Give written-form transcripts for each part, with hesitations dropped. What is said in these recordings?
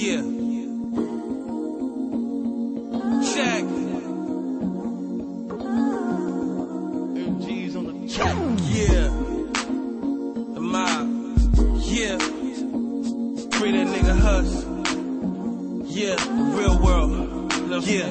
Yeah. Check. MG's on the track. Yeah. The mob. Yeah. Free that nigga Huss. Yeah. The real world. Yeah.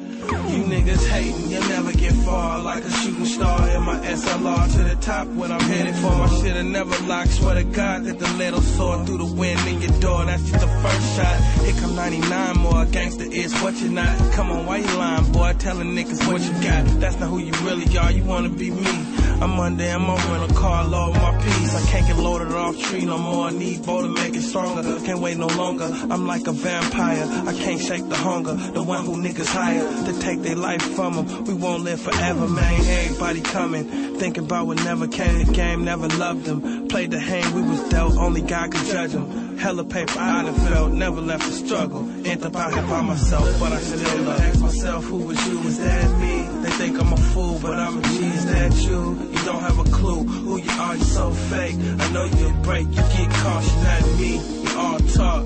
You niggas hatin', you'll never get far. Like a shooting star in my SLR to the top when I'm headed for. My shit'll never lock. Swear to God that the little soar through the wind in your door. That's just the first shot. Here come 99 more. Gangster is what you're not. Come on, why you lying, boy? Telling niggas what you got. That's not who you really are. You wanna be me. I'm under I'm on a car, load my piece. I can't get loaded off tree no more. I need bow to make it stronger. Can't wait no longer. I'm like a vampire. I can't shake the hunger. The one who niggas hire to take their life from them. We won't live forever, man. Everybody coming. Thinking about what never came. The game never loved them. Played the hand we was dealt. Only God could judge them. Hella paper I done felt. Never left a struggle. Ain't about here by myself, but I still love. Ask myself, who was you? Was that me? They think I'm a fool, but I'm a G. Is that you? You don't have a clue who you are, you're so fake. I know you'll break, you get caught, you're not me. You all talk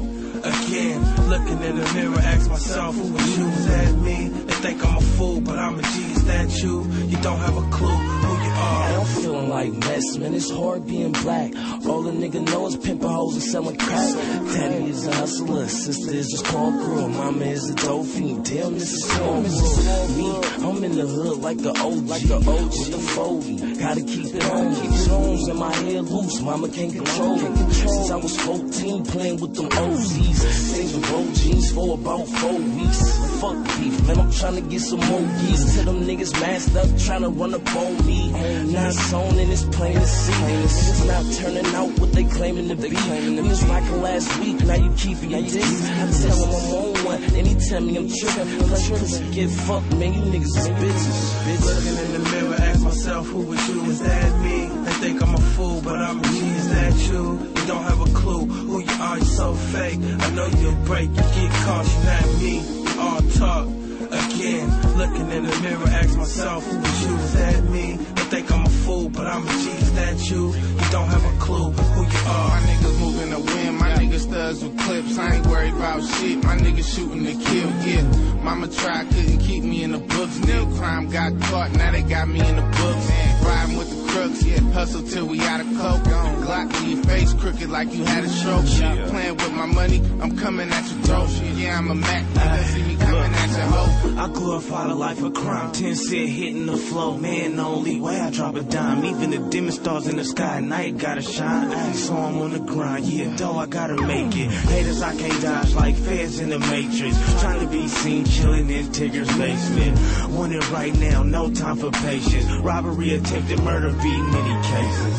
again. Looking in the mirror, ask myself, who was you? Is that me? They think I'm a fool, but I'm a G. Is that you? You don't have a clue who you are. I'm feeling like mess, man. It's hard being black. All a nigga know is pimping hoes and selling crack. Daddy is a hustler, sister is a small girl, mama is a dope fiend. Damn, this is small world. Me, I'm in the hood like the OG, with the 40. Gotta keep it on. Keep songs in my head loose, mama can't control it. Since I was 14, playing with them OZs. Things with roll jeans for about 4 weeks. Fuck beef, man, I'm trying to get some more geese. Till them niggas masked up, trying to run up on me. Now it's on and it's plain to see. Niggas not turning out what they claiming to be. We was rockin' last week, now you keepin' your diss. I tell them I'm on one, and he tell me I'm trippin'. Cause get fucked, man, you niggas is bitches. Looking in the mirror, ask myself, who was you? Is that me? They think I'm a fool, but I'm a G. Is that you? You don't have a clue who you are, you're so fake. I know you'll break, you get caught, you're not me. You all talk again. Looking in the mirror, ask myself, who was you? Is that me? They think I'm a fool, but I'm a G. Is that you? You don't have a clue who you are. My niggas moving to win, my niggas studs with clips. I ain't worried about shit, my niggas shooting to kill, yeah. Mama tried, couldn't keep me in the books. Still crime got caught, now they got me in the books. Riding with the crooks, yeah, hustle till we out of coke. Glock in your face, crooked like you had a stroke. Playing with my money, I'm coming at your throat. Yeah, I'm a Mac, nigga, see me coming at your hoe. I glorify the life of crime. 10 cent hitting the flow. Man, the only way I drop a dime. Even the dimmest stars in the sky at night gotta shine. So I'm on the grind. Yeah, though I gotta make it. Haters I can't dodge like feds in the Matrix. Trying to be seen chilling in Tigger's basement. Want it right now, no time for patience. Robbery, attempted murder, beat many cases.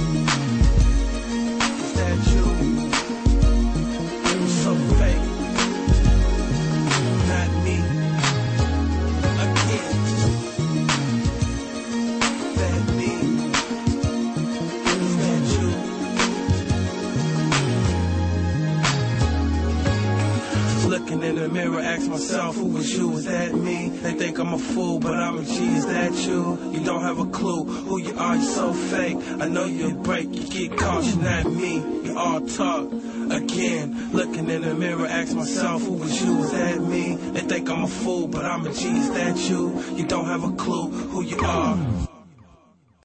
Is that you? You so fake. Not me. Again. That me. Is that you? Looking in the mirror, ask myself, who was you? Is that me? They think I'm a fool, but I'm a G. Is that you? You don't have a clue who you are, you're so fake. I know you'll break, you get caught, you're not me. You all talk again. Looking in the mirror, ask myself, who was you? Is that me? They think I'm a fool, but I'm a G. Is that you? You don't have a clue who you are.